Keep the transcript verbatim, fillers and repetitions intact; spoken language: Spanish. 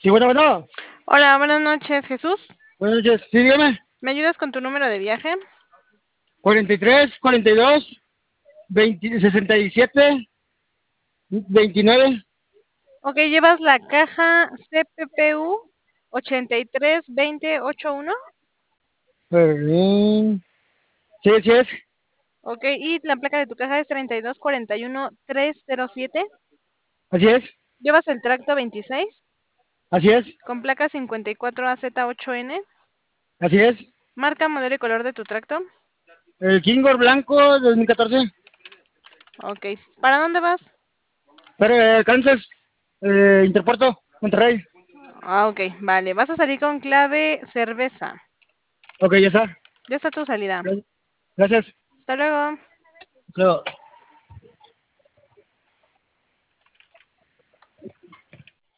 Sí, bueno, bueno. Hola, buenas noches, Jesús. Buenas noches. Sí, dígame. ¿Me ayudas con tu número de viaje? cuarenta y tres, cuarenta y dos, veinte, sesenta y siete, veintinueve. Ok, llevas la caja C P P U ochenta y tres veinte ochenta y uno. Eh, Sí, sí es. Ok, y la placa de tu caja es treinta y dos cuarenta y uno trescientos siete. Así es. Llevas el tracto veintiséis Así es. con placa cincuenta y cuatro A Z ocho N. Así es. Marca, modelo y color de tu tracto. El Kingor Blanco dos mil catorce. Ok, ¿para dónde vas? Pero, eh, Kansas. Eh, Interpuerto. Monterrey. Ah, ok, vale. Vas a salir con clave cerveza. Ok, ya está. Ya está tu salida. Gracias. Hasta luego. Luego.